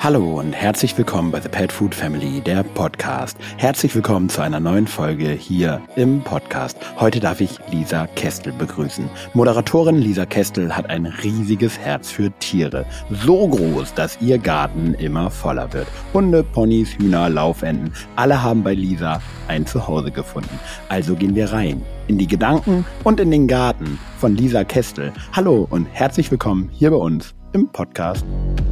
Hallo und herzlich willkommen bei The Pet Food Family, der Podcast. Herzlich willkommen zu einer neuen Folge hier im Podcast. Heute darf ich Lisa Kestel begrüßen. Moderatorin Lisa Kestel hat ein riesiges Herz für Tiere. So groß, dass ihr Garten immer voller wird. Hunde, Ponys, Hühner, Laufenten, alle haben bei Lisa ein Zuhause gefunden. Also gehen wir rein in die Gedanken und in den Garten von Lisa Kestel. Hallo und herzlich willkommen hier bei uns im Podcast.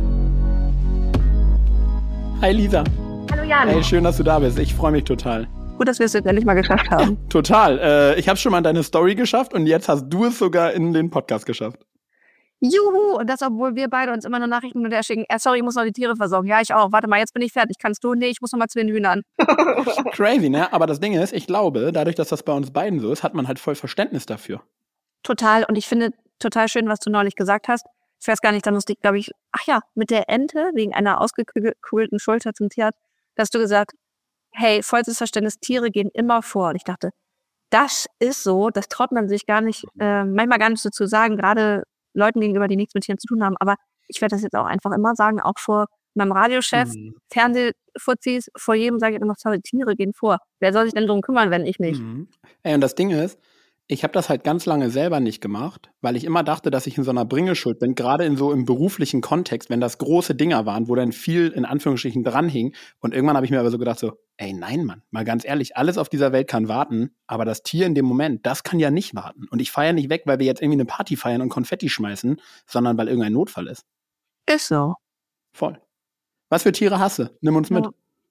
Hi Lisa. Hallo Jan. Hey, schön, dass du da bist. Ich freue mich total. Gut, dass wir es jetzt endlich mal geschafft haben. Total. Ich habe schon mal deine Story geschafft und jetzt hast du es sogar in den Podcast geschafft. Juhu! Und das, obwohl wir beide uns immer nur Nachrichten mit der schicken. Sorry, ich muss noch die Tiere versorgen. Ja, ich auch. Warte mal, jetzt bin ich fertig. Kannst du? Nee, ich muss noch mal zu den Hühnern. Crazy, ne? Aber das Ding ist, ich glaube, dadurch, dass das bei uns beiden so ist, hat man halt voll Verständnis dafür. Total. Und ich finde total schön, was du neulich gesagt hast. Ich weiß gar nicht, da musste ich, glaube ich, mit der Ente, wegen einer ausgekügelten Schulter zum Tierarzt, da hast du gesagt, hey, vollstes Verständnis, Tiere gehen immer vor. Und ich dachte, das ist so, das traut man sich gar nicht, manchmal gar nicht so zu sagen, gerade Leuten gegenüber, die nichts mit Tieren zu tun haben. Aber ich werde das jetzt auch einfach immer sagen, auch vor meinem Radiochef, Fernsehfuzis, vor jedem sage ich immer, sorry, Tiere gehen vor. Wer soll sich denn drum kümmern, wenn ich nicht? Ey, und das Ding ist, ich habe das halt ganz lange selber nicht gemacht, weil ich immer dachte, dass ich in so einer Bringeschuld bin, gerade in so im beruflichen Kontext, wenn das große Dinger waren, wo dann viel in Anführungsstrichen dranhing. Und irgendwann habe ich mir aber so gedacht so, ey, nein, Mann, mal ganz ehrlich, alles auf dieser Welt kann warten, aber das Tier in dem Moment, das kann ja nicht warten. Und ich feiere nicht weg, weil wir jetzt irgendwie eine Party feiern und Konfetti schmeißen, sondern weil irgendein Notfall ist. Ist so. Voll. Was für Tiere hast du? Nimm uns mit.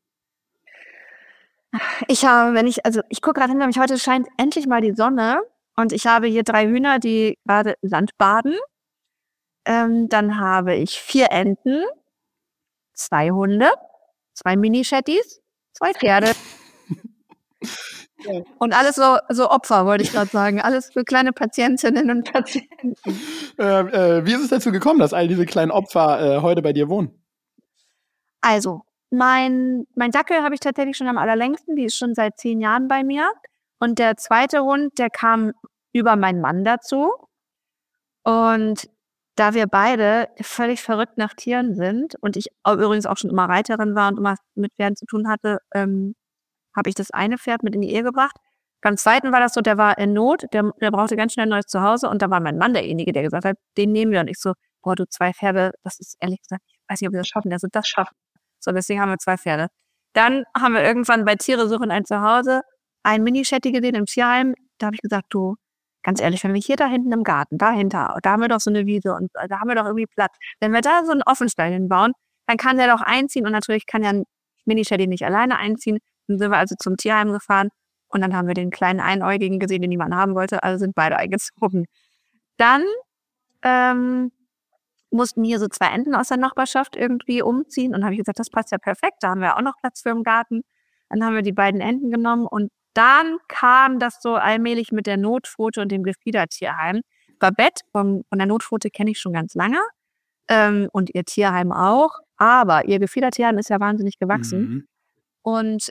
Ich gucke gerade hinter mich, heute scheint endlich mal die Sonne und ich habe hier 3 Hühner, die gerade Sandbaden. Dann habe ich 4 Enten, 2 Hunde, 2 Mini-Shetties, 2 Pferde. Und alles so Opfer, wollte ich gerade sagen. Alles für kleine Patientinnen und Patienten. Wie ist es dazu gekommen, dass all diese kleinen Opfer heute bei dir wohnen? Also, mein Dackel habe ich tatsächlich schon am allerlängsten. Die ist schon seit 10 Jahren bei mir. Und der zweite Hund, der kam über meinen Mann dazu. Und da wir beide völlig verrückt nach Tieren sind und ich übrigens auch schon immer Reiterin war und immer mit Pferden zu tun hatte, habe ich das eine Pferd mit in die Ehe gebracht. Beim zweiten war das so, der war in Not, der brauchte ganz schnell ein neues Zuhause und da war mein Mann derjenige, der gesagt hat, den nehmen wir. Und ich so, boah, du 2 Pferde, das ist ehrlich gesagt, ich weiß nicht, ob wir das schaffen. Der so, das schaffen. So, deswegen haben wir 2 Pferde. Dann haben wir irgendwann bei Tiere suchen ein Zuhause ein Mini-Shetty gesehen im Tierheim. Da habe ich gesagt, du, ganz ehrlich, wenn wir hier da hinten im Garten, dahinter, da haben wir doch so eine Wiese und da haben wir doch irgendwie Platz. Wenn wir da so einen Offenstall hinbauen, dann kann der doch einziehen und natürlich kann ja ein Mini-Shetty nicht alleine einziehen. Dann sind wir also zum Tierheim gefahren und dann haben wir den kleinen Einäugigen gesehen, den niemand haben wollte, also sind beide eingezogen. Dann mussten hier so 2 Enten aus der Nachbarschaft irgendwie umziehen und habe ich gesagt, das passt ja perfekt, da haben wir auch noch Platz für im Garten. Dann haben wir die beiden Enten genommen und dann kam das so allmählich mit der Notpfote und dem Gefiedertierheim. Babette von der Notpfote kenne ich schon ganz lange und ihr Tierheim auch, aber ihr Gefiedertierheim ist ja wahnsinnig gewachsen. Und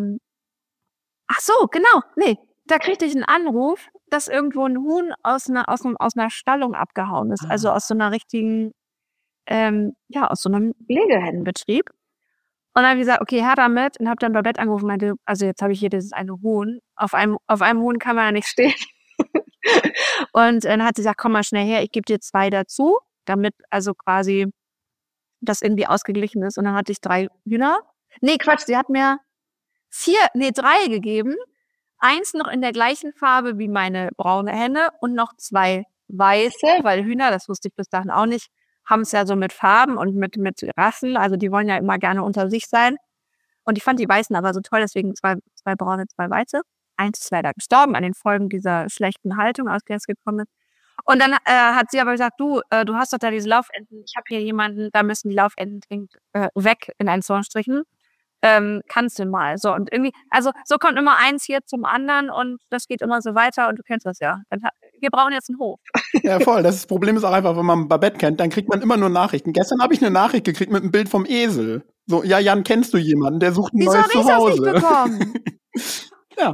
da kriegte ich einen Anruf, dass irgendwo ein Huhn aus einer Stallung abgehauen ist, also aus so einer richtigen, aus so einem Legehennenbetrieb. Und dann habe ich gesagt, okay, her damit, und habe dann Babette angerufen und meinte, also jetzt habe ich hier dieses eine Huhn, auf einem Huhn kann man ja nicht stehen. Und dann hat sie gesagt, komm mal schnell her, ich gebe dir 2 dazu, damit also quasi das irgendwie ausgeglichen ist. Und dann hatte ich 3 Hühner. Nee, Quatsch, sie hat mir 3 gegeben. 1 noch in der gleichen Farbe wie meine braune Henne und noch 2 weiße, weil Hühner, das wusste ich bis dahin auch nicht, haben es ja so mit Farben und mit Rassen, also die wollen ja immer gerne unter sich sein. Und ich fand die Weißen aber so toll, deswegen 2 braune, 2 weiße. 1 ist leider gestorben an den Folgen dieser schlechten Haltung, aus der es gekommen ist. Und dann hat sie aber gesagt, du hast doch da diese Laufenten, ich habe hier jemanden, da müssen die Laufenten dringend weg, in Anführungsstrichen. Kannst du mal. So, und irgendwie, also so kommt immer eins hier zum anderen und das geht immer so weiter und du kennst das ja. Wir brauchen jetzt einen Hof. Ja, voll. Das Problem ist auch einfach, wenn man Babette kennt, dann kriegt man immer nur Nachrichten. Gestern habe ich eine Nachricht gekriegt mit einem Bild vom Esel. So, ja, Jan, kennst du jemanden, der sucht ein neues Zuhause? Wieso habe ich das nicht bekommen? Ja,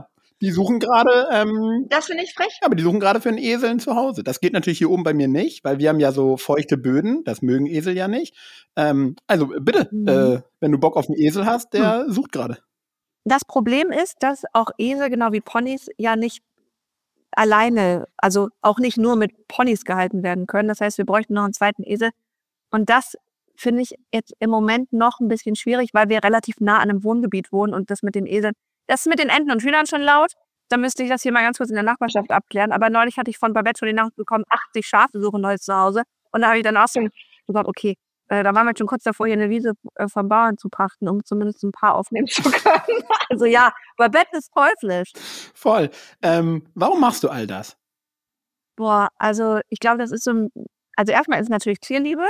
Die suchen gerade, Das finde ich frech. aber die suchen gerade für einen Esel ein Zuhause. Das geht natürlich hier oben bei mir nicht, weil wir haben ja so feuchte Böden. Das mögen Esel ja nicht. Also bitte, wenn du Bock auf einen Esel hast, der sucht gerade. Das Problem ist, dass auch Esel, genau wie Ponys, ja nicht alleine, also auch nicht nur mit Ponys gehalten werden können. Das heißt, wir bräuchten noch einen zweiten Esel. Und das finde ich jetzt im Moment noch ein bisschen schwierig, weil wir relativ nah an einem Wohngebiet wohnen und das mit den Eseln, das ist mit den Enten und Hühnern schon laut. Da müsste ich das hier mal ganz kurz in der Nachbarschaft abklären. Aber neulich hatte ich von Babette schon die Nachricht bekommen, 80 Schafe suchen neues Zuhause. Und da habe ich dann auch so gesagt, okay, da waren wir schon kurz davor, hier eine Wiese vom Bauern zu pachten, um zumindest ein paar aufnehmen zu können. Also ja, Babette ist teuflisch. Voll. Warum machst du all das? Boah, also ich glaube, das ist so, also erstmal ist es natürlich Tierliebe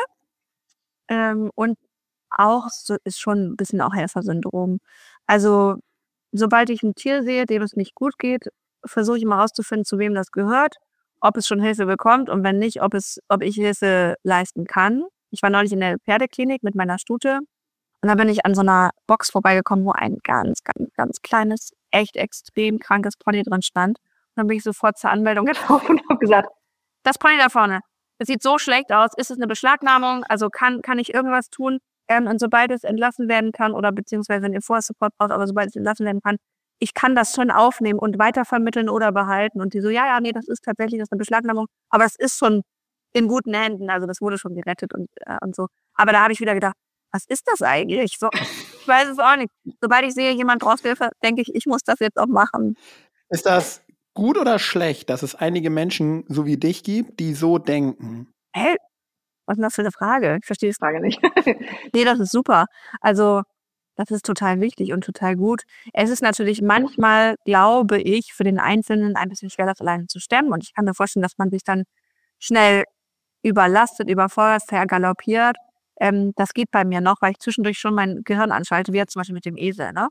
und auch so ist schon ein bisschen auch Helfersyndrom. Also sobald ich ein Tier sehe, dem es nicht gut geht, versuche ich mal rauszufinden, zu wem das gehört, ob es schon Hilfe bekommt und wenn nicht, ob ich Hilfe leisten kann. Ich war neulich in der Pferdeklinik mit meiner Stute und da bin ich an so einer Box vorbeigekommen, wo ein ganz, ganz, ganz kleines, echt extrem krankes Pony drin stand. Und dann bin ich sofort zur Anmeldung gelaufen und habe gesagt, das Pony da vorne, das sieht so schlecht aus, ist es eine Beschlagnahmung, also kann ich irgendwas tun? Und sobald es entlassen werden kann oder beziehungsweise wenn ihr vorher Support braucht, aber sobald es entlassen werden kann, ich kann das schon aufnehmen und weitervermitteln oder behalten. Und die so, ja, nee, das ist eine Beschlagnahmung, aber es ist schon in guten Händen, also das wurde schon gerettet und so. Aber da habe ich wieder gedacht, was ist das eigentlich? So, ich weiß es auch nicht. Sobald ich sehe, jemand braucht Hilfe, denke ich muss das jetzt auch machen. Ist das gut oder schlecht, dass es einige Menschen so wie dich gibt, die so denken? Hä? Was ist denn das für eine Frage? Ich verstehe die Frage nicht. Nee, das ist super. Also, das ist total wichtig und total gut. Es ist natürlich manchmal, glaube ich, für den Einzelnen ein bisschen schwer, das alleine zu stemmen. Und ich kann mir vorstellen, dass man sich dann schnell überlastet, überfordert, vergaloppiert. Das geht bei mir noch, weil ich zwischendurch schon mein Gehirn anschalte, wie jetzt zum Beispiel mit dem Esel, ne?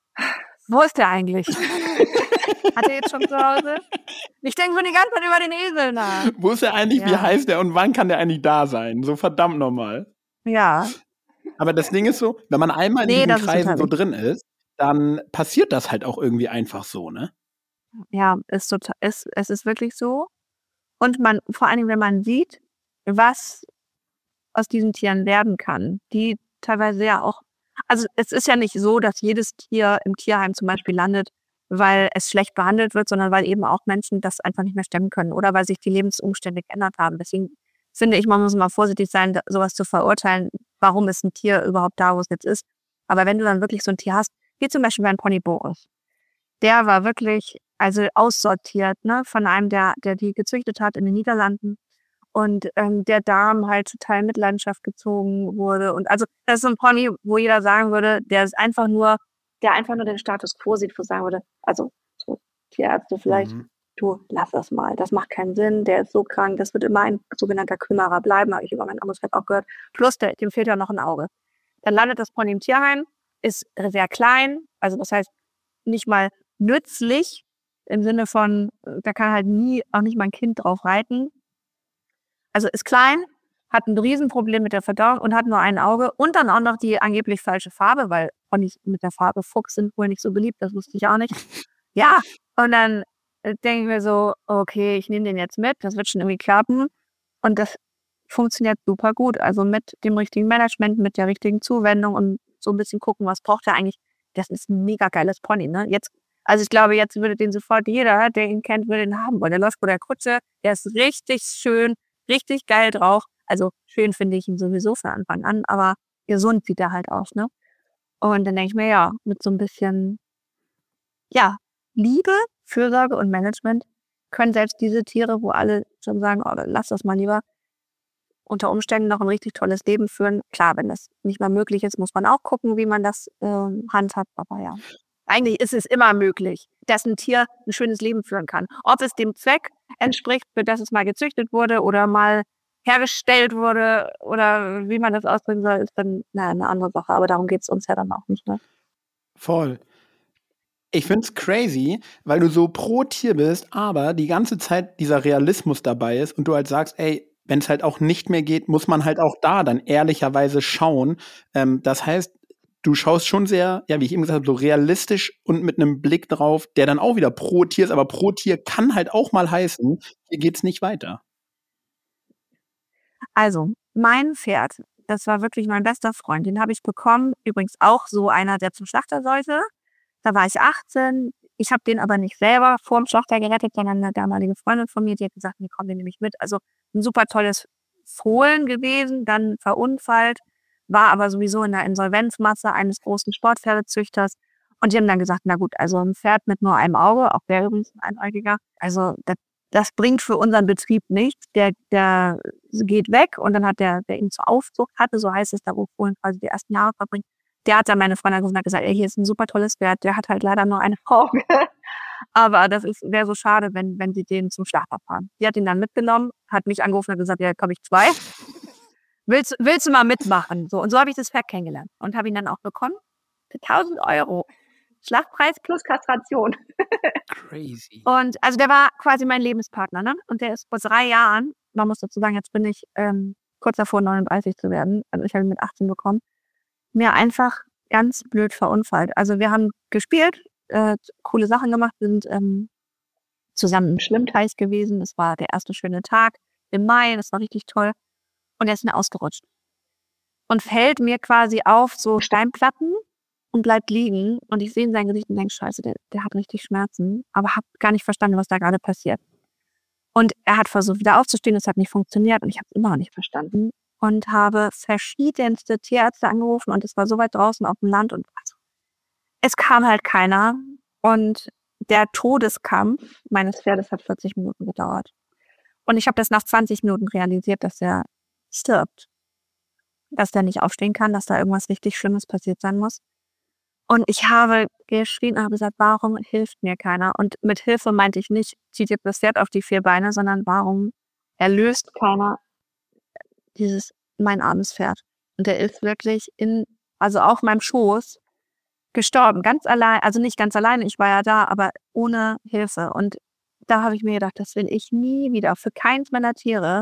Wo ist der eigentlich? Hat er jetzt schon zu Hause? Ich denke schon die ganze Zeit über den Esel nach. Wo ist er eigentlich, wie heißt der und wann kann der eigentlich da sein? So verdammt nochmal. Ja. Aber das Ding ist so, wenn man einmal in diesen Kreisen so drin ist, dann passiert das halt auch irgendwie einfach so, ne? Ja, es ist wirklich so. Und vor allen Dingen, wenn man sieht, was aus diesen Tieren werden kann, die teilweise ja auch, also es ist ja nicht so, dass jedes Tier im Tierheim zum Beispiel landet, weil es schlecht behandelt wird, sondern weil eben auch Menschen das einfach nicht mehr stemmen können oder weil sich die Lebensumstände geändert haben. Deswegen finde ich, man muss mal vorsichtig sein, sowas zu verurteilen, warum ist ein Tier überhaupt da, wo es jetzt ist. Aber wenn du dann wirklich so ein Tier hast, wie zum Beispiel mein Pony Boris, der war wirklich, also aussortiert, ne, von einem, der die gezüchtet hat in den Niederlanden und der Darm halt total in Mitleidenschaft gezogen wurde. Und also das ist so ein Pony, wo jeder sagen würde, der einfach nur den Status quo sieht, wo sagen würde, also so Tierärzte vielleicht, du, lass das mal, das macht keinen Sinn, der ist so krank, das wird immer ein sogenannter Kümmerer bleiben, habe ich über mein Amosfeld auch gehört. Plus, dem fehlt ja noch ein Auge. Dann landet das Pony im Tierheim, ist sehr klein, also das heißt nicht mal nützlich, im Sinne von, da kann halt auch nicht mal ein Kind drauf reiten. Also ist klein, hat ein Riesenproblem mit der Verdauung und hat nur ein Auge und dann auch noch die angeblich falsche Farbe, weil Ponys mit der Farbe Fuchs sind wohl nicht so beliebt, das wusste ich auch nicht. Ja, und dann denke ich mir so, okay, ich nehme den jetzt mit, das wird schon irgendwie klappen. Und das funktioniert super gut. Also mit dem richtigen Management, mit der richtigen Zuwendung und so ein bisschen gucken, was braucht er eigentlich. Das ist ein mega geiles Pony, ne? Also ich glaube, jetzt würde den sofort jeder, der ihn kennt, würde den haben wollen. Der läuft vor der Kutsche, der ist richtig schön, richtig geil drauf. Also schön finde ich ihn sowieso von Anfang an, aber gesund sieht er halt aus, ne? Und dann denke ich mir, ja, mit so ein bisschen, ja, Liebe, Fürsorge und Management können selbst diese Tiere, wo alle schon sagen, oh, lass das mal lieber, unter Umständen noch ein richtig tolles Leben führen. Klar, wenn das nicht mehr möglich ist, muss man auch gucken, wie man das handhabt, aber ja. Eigentlich ist es immer möglich, dass ein Tier ein schönes Leben führen kann. Ob es dem Zweck entspricht, für das es mal gezüchtet wurde oder mal hergestellt wurde oder wie man das ausdrücken soll, ist dann eine andere Sache. Aber darum geht es uns ja dann auch nicht. Ne? Voll. Ich find's crazy, weil du so pro Tier bist, aber die ganze Zeit dieser Realismus dabei ist und du halt sagst, ey, wenn es halt auch nicht mehr geht, muss man halt auch da dann ehrlicherweise schauen. Das heißt, du schaust schon sehr, ja, wie ich eben gesagt habe, so realistisch und mit einem Blick drauf, der dann auch wieder pro Tier ist, aber pro Tier kann halt auch mal heißen, hier geht's nicht weiter. Also, mein Pferd, das war wirklich mein bester Freund, den habe ich bekommen. Übrigens auch so einer, der zum Schlachter sollte. Da war ich 18. Ich habe den aber nicht selber vorm Schlachter gerettet, sondern eine damalige Freundin von mir, die hat gesagt, nee, komm, den nehme ich mit. Also ein super tolles Fohlen gewesen, dann verunfallt, war aber sowieso in der Insolvenzmasse eines großen Sportpferdezüchters. Und die haben dann gesagt, na gut, also ein Pferd mit nur einem Auge, auch der übrigens ein Einäugiger, also das bringt für unseren Betrieb nichts. Der geht weg und dann hat der ihn zur Aufzucht hatte, so heißt es da, wo Fohlen quasi die ersten Jahre verbringen. Der hat dann meine Freundin angerufen und hat gesagt, ey, hier ist ein super tolles Pferd, der hat halt leider nur ein Auge. Aber das wäre so schade, wenn sie den zum Schlachter fahren. Die hat ihn dann mitgenommen, hat mich angerufen und hat gesagt, ja, komm ich 2. Willst du mal mitmachen? So, und so habe ich das Pferd kennengelernt und habe ihn dann auch bekommen für 1.000 €. Schlachtpreis plus Kastration. Crazy. Und also der war quasi mein Lebenspartner, ne? Und der ist vor 3 Jahren, man muss dazu sagen, jetzt bin ich kurz davor 39 zu werden, also ich habe ihn mit 18 bekommen, mir einfach ganz blöd verunfallt. Also wir haben gespielt, coole Sachen gemacht, sind zusammen im Schwimmteich gewesen. Das war der erste schöne Tag im Mai, das war richtig toll. Und er ist mir ausgerutscht und fällt mir quasi auf so Steinplatten und bleibt liegen. Und ich sehe in sein Gesicht und denke, scheiße, der hat richtig Schmerzen, aber habe gar nicht verstanden, was da gerade passiert. Und er hat versucht, wieder aufzustehen, es hat nicht funktioniert und ich habe es immer noch nicht verstanden. Und habe verschiedenste Tierärzte angerufen und es war so weit draußen auf dem Land und es kam halt keiner. Und der Todeskampf meines Pferdes hat 40 Minuten gedauert. Und ich habe das nach 20 Minuten realisiert, dass er stirbt. Dass der nicht aufstehen kann, dass da irgendwas richtig Schlimmes passiert sein muss. Und ich habe geschrien und habe gesagt, warum hilft mir keiner? Und mit Hilfe meinte ich nicht, zieht ihr das Pferd auf die 4 Beine, sondern warum erlöst keiner mein armes Pferd? Und der ist wirklich also auf meinem Schoß gestorben, ganz allein, also nicht ganz alleine, ich war ja da, aber ohne Hilfe. Und da habe ich mir gedacht, das will ich nie wieder, für keins meiner Tiere,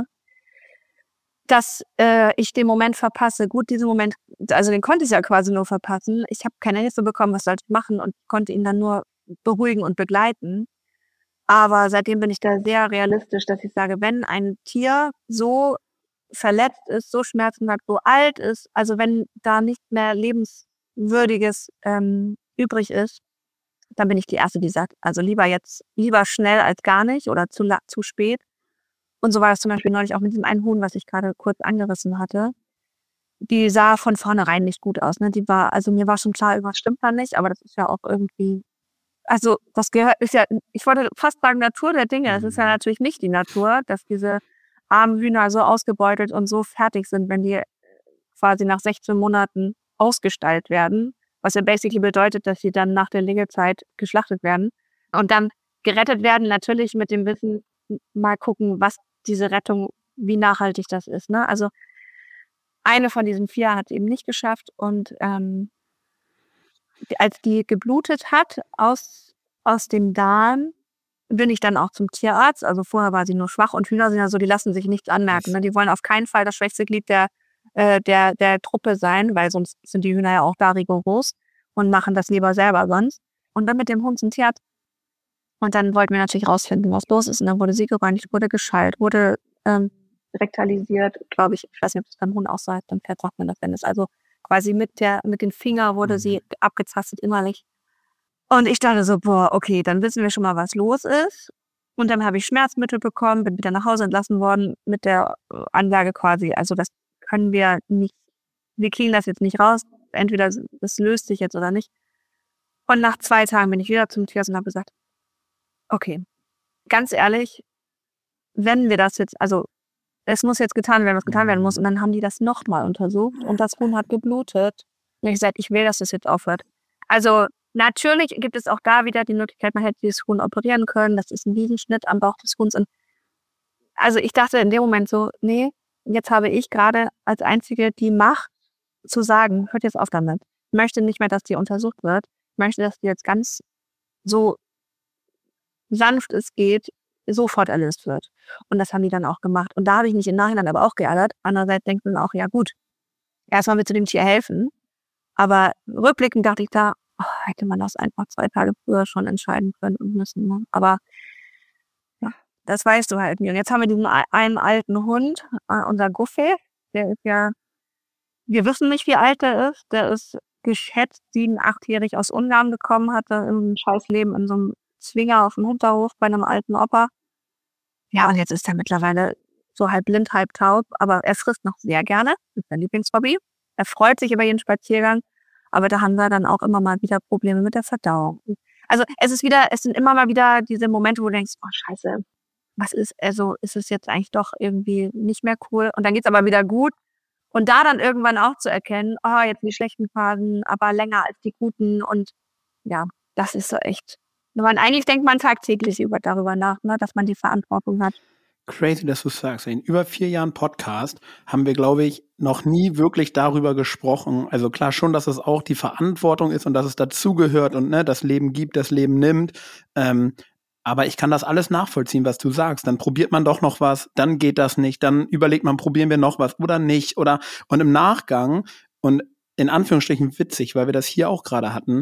dass ich den Moment verpasse. Gut, diesen Moment, also den konnte ich ja quasi nur verpassen. Ich habe keine Hilfe bekommen, was sollte ich machen und konnte ihn dann nur beruhigen und begleiten. Aber seitdem bin ich da sehr realistisch, dass ich sage, wenn ein Tier so verletzt ist, so Schmerzen hat, so alt ist, also wenn da nicht mehr Lebenswürdiges übrig ist, dann bin ich die Erste, die sagt, also lieber schnell als gar nicht oder zu spät. Und so war das zum Beispiel neulich auch mit diesem einen Huhn, was ich gerade kurz angerissen hatte. Die sah von vornherein nicht gut aus. Ne? Also mir war schon klar, irgendwas stimmt da nicht, aber das ist ja auch irgendwie, also das ist ja, ich wollte fast sagen, Natur der Dinge. Das ist ja natürlich nicht die Natur, dass diese armen Hühner so ausgebeutet und so fertig sind, wenn die quasi nach 16 Monaten ausgestallt werden, was ja basically bedeutet, dass sie dann nach der Legezeit geschlachtet werden und dann gerettet werden, natürlich mit dem Wissen, mal gucken, was diese Rettung, wie nachhaltig das ist. Ne? Also eine von diesen 4 hat es eben nicht geschafft und als die geblutet hat aus dem Darm, bin ich dann auch zum Tierarzt. Also vorher war sie nur schwach und Hühner sind ja so, die lassen sich nichts anmerken. Ne? Die wollen auf keinen Fall das schwächste Glied der Truppe sein, weil sonst sind die Hühner ja auch da rigoros und machen das lieber selber sonst. Und dann mit dem Hund zum Tierarzt. Und dann wollten wir natürlich rausfinden, was los ist. Und dann wurde sie gereinigt, wurde geschallt, wurde rektalisiert, glaube ich. Ich weiß nicht, ob das beim Hund auch so heißt, beim Pferd sagt man das, wenn es also quasi mit den Fingern wurde sie abgetastet innerlich. Und ich dachte so, boah, okay, dann wissen wir schon mal, was los ist. Und dann habe ich Schmerzmittel bekommen, bin wieder nach Hause entlassen worden mit der Ansage quasi, also das können wir nicht, wir kriegen das jetzt nicht raus, entweder das löst sich jetzt oder nicht. Und nach 2 Tagen bin ich wieder zum Tierarzt und habe gesagt, okay, ganz ehrlich, wenn wir das jetzt, also es muss jetzt getan werden, was getan werden muss. Und dann haben die das nochmal untersucht und das Huhn hat geblutet. Und ich gesagt, ich will, dass das jetzt aufhört. Also natürlich gibt es auch da wieder die Möglichkeit, man hätte dieses Huhn operieren können. Das ist ein Riesenschnitt am Bauch des Huhns. Und also ich dachte in dem Moment so, nee, jetzt habe ich gerade als Einzige die Macht zu sagen, hört jetzt auf damit. Ich möchte nicht mehr, dass die untersucht wird. Ich möchte, dass die jetzt ganz so sanft es geht, sofort erlöst wird. Und das haben die dann auch gemacht. Und da habe ich mich im Nachhinein aber auch geärgert. Andererseits denkt man auch, ja gut, erstmal willst du dem Tier helfen, Aber rückblickend dachte ich da, hätte man das einfach 2 Tage früher schon entscheiden können und müssen. Ne? Aber ja, das weißt du halt nie. Und jetzt haben wir diesen einen alten Hund, unser Guffy, der ist ja, wir wissen nicht, wie alt der ist. Der ist geschätzt 7-, 8-jährig aus Ungarn gekommen, hatte ein scheiß Leben in so einem Zwinger auf dem Hinterhof bei einem alten Opa. Ja, und jetzt ist er mittlerweile so halb blind, halb taub, aber er frisst noch sehr gerne. Das ist sein Lieblingshobby. Er freut sich über jeden Spaziergang, aber da haben wir dann auch immer mal wieder Probleme mit der Verdauung. Also es sind immer mal wieder diese Momente, wo du denkst, oh Scheiße, ist es jetzt eigentlich doch irgendwie nicht mehr cool? Und dann geht's aber wieder gut. Und da dann irgendwann auch zu erkennen, jetzt die schlechten Phasen, aber länger als die guten. Und ja, das ist so echt. Eigentlich denkt man tagtäglich darüber nach, ne, dass man die Verantwortung hat. Crazy, dass du es sagst. In über 4 Jahren Podcast haben wir, glaube ich, noch nie wirklich darüber gesprochen. Also klar schon, dass es auch die Verantwortung ist und dass es dazugehört und ne, das Leben gibt, das Leben nimmt. Aber ich kann das alles nachvollziehen, was du sagst. Dann probiert man doch noch was, dann geht das nicht, dann überlegt man, probieren wir noch was oder nicht. Und im Nachgang, und in Anführungsstrichen witzig, weil wir das hier auch gerade hatten,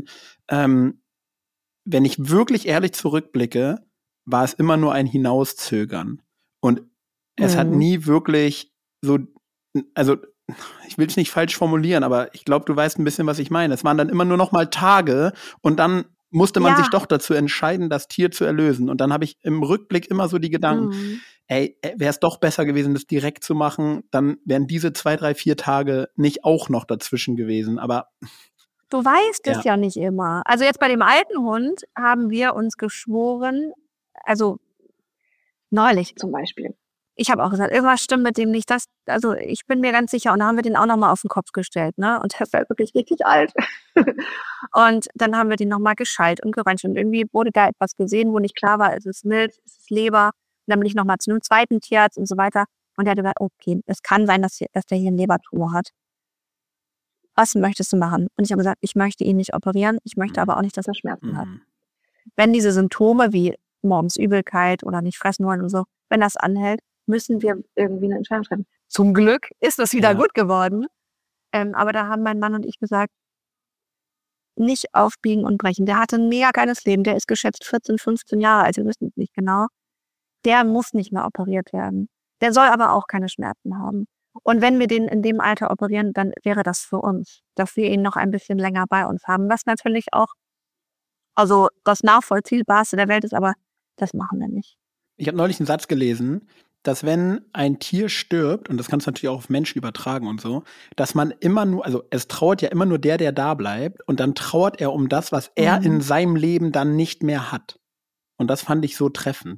wenn ich wirklich ehrlich zurückblicke, war es immer nur ein Hinauszögern. Und es hat nie wirklich so, also ich will es nicht falsch formulieren, aber ich glaube, du weißt ein bisschen, was ich meine. Es waren dann immer nur noch mal Tage und dann musste man sich doch dazu entscheiden, das Tier zu erlösen. Und dann habe ich im Rückblick immer so die Gedanken, wäre es doch besser gewesen, das direkt zu machen, dann wären diese 2, 3, 4 Tage nicht auch noch dazwischen gewesen. Aber du weißt es ja nicht immer. Also jetzt bei dem alten Hund haben wir uns geschworen, also neulich zum Beispiel. Ich habe auch gesagt, irgendwas stimmt mit dem nicht. Also ich bin mir ganz sicher. Und dann haben wir den auch nochmal auf den Kopf gestellt, ne? Und der ist halt wirklich richtig alt. Und dann haben wir den nochmal geschallt und geröntgt. Und irgendwie wurde da etwas gesehen, wo nicht klar war, ist es Milz, ist es Leber. Und dann bin ich nochmal zu einem zweiten Tierarzt und so weiter. Und der hat gesagt, okay, es kann sein, dass der hier einen Lebertumor hat. Was möchtest du machen? Und ich habe gesagt, ich möchte ihn nicht operieren. Ich möchte aber auch nicht, dass er Schmerzen hat. Wenn diese Symptome wie morgens Übelkeit oder nicht fressen wollen und so, wenn das anhält, müssen wir irgendwie eine Entscheidung treffen. Zum Glück ist das wieder gut geworden. Aber da haben mein Mann und ich gesagt, nicht aufbiegen und brechen. Der hatte ein mega geiles Leben. Der ist geschätzt 14, 15 Jahre alt. Wir wissen es nicht genau. Der muss nicht mehr operiert werden. Der soll aber auch keine Schmerzen haben. Und wenn wir den in dem Alter operieren, dann wäre das für uns, dass wir ihn noch ein bisschen länger bei uns haben. Was natürlich auch, also das Nachvollziehbarste der Welt ist, aber das machen wir nicht. Ich habe neulich einen Satz gelesen, dass wenn ein Tier stirbt, und das kannst du natürlich auch auf Menschen übertragen und so, dass man immer nur, also es trauert ja immer nur der da bleibt und dann trauert er um das, was er in seinem Leben dann nicht mehr hat. Und das fand ich so treffend.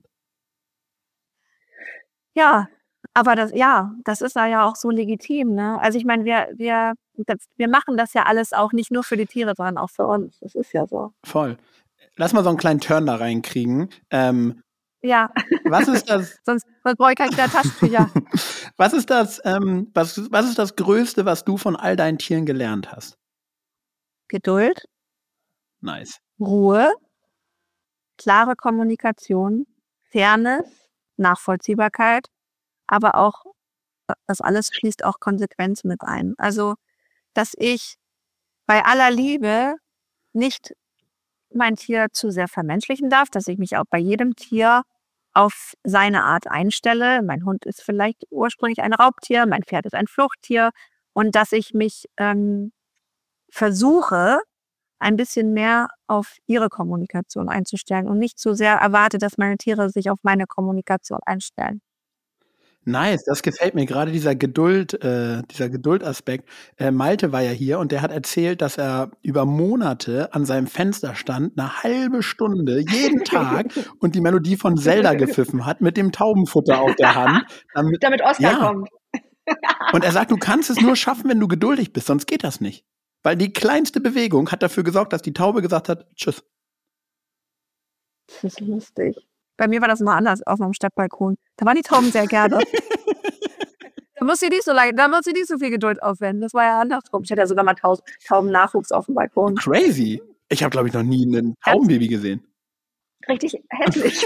Ja, aber das ist ja auch so legitim, ne? Also ich meine, wir machen das ja alles auch nicht nur für die Tiere, sondern auch für uns. Das ist ja so. Voll. Lass mal so einen kleinen Turn da reinkriegen. Ja. Was ist das? Sonst brauche ich keinen Taschentücher. Was ist das, was ist das Größte, was du von all deinen Tieren gelernt hast? Geduld. Nice. Ruhe. Klare Kommunikation. Fairness. Nachvollziehbarkeit. Aber auch, das alles schließt auch Konsequenz mit ein. Also, dass ich bei aller Liebe nicht mein Tier zu sehr vermenschlichen darf, dass ich mich auch bei jedem Tier auf seine Art einstelle. Mein Hund ist vielleicht ursprünglich ein Raubtier, mein Pferd ist ein Fluchttier und dass ich mich versuche, ein bisschen mehr auf ihre Kommunikation einzustellen und nicht zu sehr erwarte, dass meine Tiere sich auf meine Kommunikation einstellen. Nice, das gefällt mir, gerade dieser Geduldaspekt. Malte war ja hier und der hat erzählt, dass er über Monate an seinem Fenster stand, eine halbe Stunde, jeden Tag und die Melodie von Zelda gepfiffen hat mit dem Taubenfutter auf der Hand. Damit Oscar kommt. Und er sagt, du kannst es nur schaffen, wenn du geduldig bist, sonst geht das nicht. Weil die kleinste Bewegung hat dafür gesorgt, dass die Taube gesagt hat, tschüss. Das ist lustig. Bei mir war das immer anders auf meinem Stadtbalkon. Da waren die Tauben sehr gerne. Da muss sie nicht so viel Geduld aufwenden. Das war ja andersrum. Ich hatte ja sogar mal Tauben-Nachwuchs auf dem Balkon. Crazy. Ich habe, glaube ich, noch nie ein Taubenbaby gesehen. Richtig hässlich.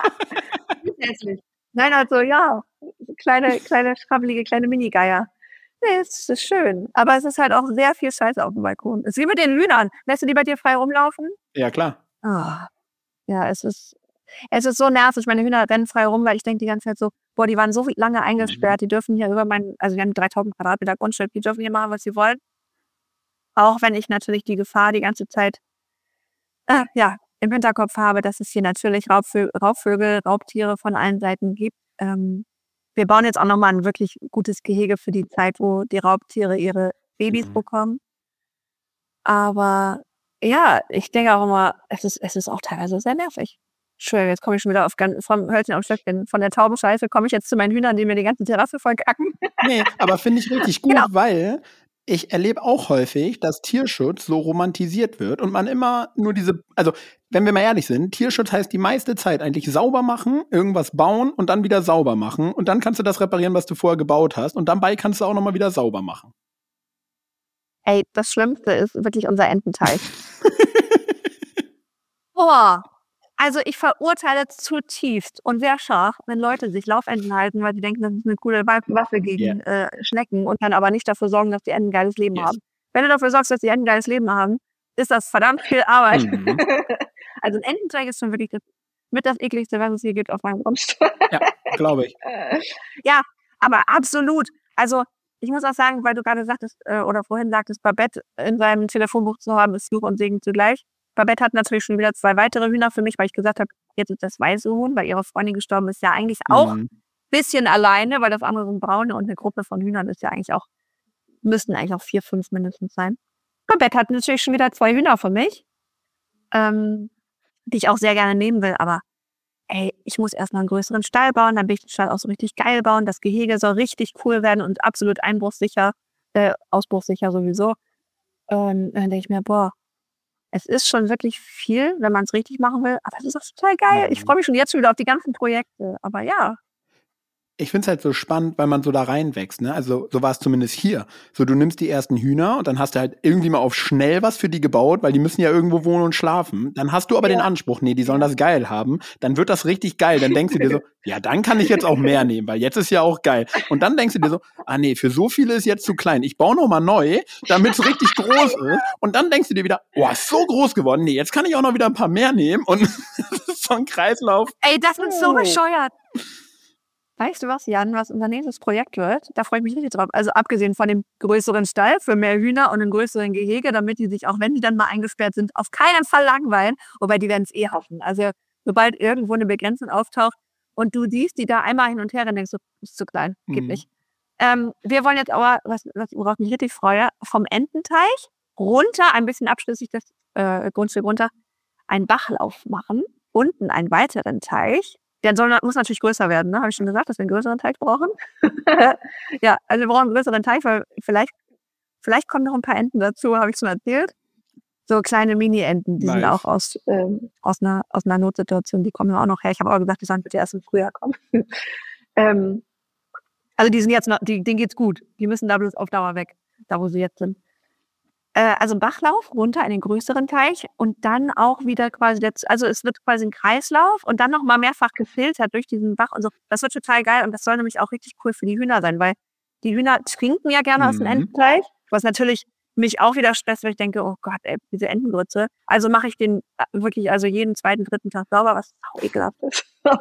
Hässlich. Nein, also ja, kleine, schrabbelige, kleine Minigeier. Nee, es ist schön. Aber es ist halt auch sehr viel Scheiße auf dem Balkon. Es ist wie mit den Hühnern. Lässt du die bei dir frei rumlaufen? Ja, klar. Ah, ja, es ist so nervig. Meine Hühner rennen frei rum, weil ich denke die ganze Zeit so, boah, die waren so lange eingesperrt, die dürfen hier also wir haben 3000 Quadratmeter Grundstück, die dürfen hier machen, was sie wollen. Auch wenn ich natürlich die Gefahr die ganze Zeit, im Hinterkopf habe, dass es hier natürlich Raubvögel, Raubtiere von allen Seiten gibt. Wir bauen jetzt auch nochmal ein wirklich gutes Gehege für die Zeit, wo die Raubtiere ihre Babys bekommen. Aber ja, ich denke auch immer, es ist auch teilweise sehr nervig. Entschuldigung, jetzt komme ich schon wieder vom Hölzchen auf Stöckchen. Von der Taubenscheiße komme ich jetzt zu meinen Hühnern, die mir die ganze Terrasse voll kacken. Nee, aber finde ich richtig gut, Genau. weil ich erlebe auch häufig, dass Tierschutz so romantisiert wird und man immer nur also wenn wir mal ehrlich sind, Tierschutz heißt die meiste Zeit eigentlich sauber machen, irgendwas bauen und dann wieder sauber machen und dann kannst du das reparieren, was du vorher gebaut hast und dabei kannst du auch nochmal wieder sauber machen. Ey, das Schlimmste ist wirklich unser Ententeich. Boah, also ich verurteile zutiefst und sehr scharf, wenn Leute sich Laufenten halten, weil sie denken, das ist eine coole Waffe gegen Schnecken und dann aber nicht dafür sorgen, dass die Enten ein geiles Leben haben. Wenn du dafür sorgst, dass die Enten ein geiles Leben haben, ist das verdammt viel Arbeit. Also ein Ententeich ist schon wirklich das ekligste, was es hier gibt auf meinem Grundstück. Ja, glaube ich. Ja, aber absolut. Also ich muss auch sagen, weil du gerade sagtest oder vorhin sagtest, Babette in seinem Telefonbuch zu haben, ist Fluch und Segen zugleich. Babette hat natürlich schon wieder 2 weitere Hühner für mich, weil ich gesagt habe, jetzt ist das weiße Huhn, weil ihre Freundin gestorben ist, ja eigentlich auch ein bisschen alleine, weil das andere sind braune und eine Gruppe von Hühnern ist ja eigentlich auch, müssten eigentlich auch 4, 5 mindestens sein. Babette hat natürlich schon wieder 2 Hühner für mich, die ich auch sehr gerne nehmen will, aber ey, ich muss erstmal einen größeren Stall bauen, dann will ich den Stall auch so richtig geil bauen, das Gehege soll richtig cool werden und absolut einbruchsicher, ausbruchsicher sowieso. Dann denke ich mir, boah, es ist schon wirklich viel, wenn man es richtig machen will, aber es ist auch total geil. Ich freue mich schon jetzt wieder auf die ganzen Projekte, aber ja. Ich finde es halt so spannend, weil man so da reinwächst, ne? Also so war es zumindest hier. So, du nimmst die ersten Hühner und dann hast du halt irgendwie mal auf schnell was für die gebaut, weil die müssen ja irgendwo wohnen und schlafen. Dann hast du aber den Anspruch, nee, die sollen das geil haben. Dann wird das richtig geil. Dann denkst du dir so, ja, dann kann ich jetzt auch mehr nehmen, weil jetzt ist ja auch geil. Und dann denkst du dir so, nee, für so viele ist jetzt zu klein. Ich baue noch mal neu, damit es richtig groß ist. Und dann denkst du dir wieder, ist so groß geworden. Nee, jetzt kann ich auch noch wieder ein paar mehr nehmen. Und das ist so ein Kreislauf. Ey, das ist so bescheuert. Weißt du was, Jan, was unser nächstes Projekt wird? Da freue ich mich richtig drauf. Also abgesehen von dem größeren Stall für mehr Hühner und einem größeren Gehege, damit die sich, auch wenn die dann mal eingesperrt sind, auf keinen Fall langweilen. Wobei die werden es hoffen. Also sobald irgendwo eine Begrenzung auftaucht und du siehst die da einmal hin und her, dann denkst du, ist zu klein, geht nicht. Wir wollen jetzt aber, worauf ich mich richtig freue, vom Ententeich runter, ein bisschen abschließlich das Grundstück runter, einen Bachlauf machen, unten einen weiteren Teich. Der muss natürlich größer werden, ne? Habe ich schon gesagt, dass wir einen größeren Teich brauchen. Ja, also wir brauchen einen größeren Teich, weil vielleicht kommen noch ein paar Enten dazu, habe ich schon erzählt. So kleine Mini-Enten, die sind auch aus einer Notsituation, die kommen ja auch noch her. Ich habe aber gesagt, die sollen bitte erst im Frühjahr kommen. Also die sind jetzt noch, denen geht's gut. Die müssen da bloß auf Dauer weg, da wo sie jetzt sind. Also Bachlauf runter in den größeren Teich und dann auch wieder quasi, also es wird quasi ein Kreislauf und dann nochmal mehrfach gefiltert durch diesen Bach und so. Das wird total geil und das soll nämlich auch richtig cool für die Hühner sein, weil die Hühner trinken ja gerne aus dem Ententeich, was natürlich mich auch wieder stresst, weil ich denke, oh Gott, ey, diese Entengrütze. Also mache ich den wirklich also jeden 2., 3. Tag sauber, was auch ekelhaft ist.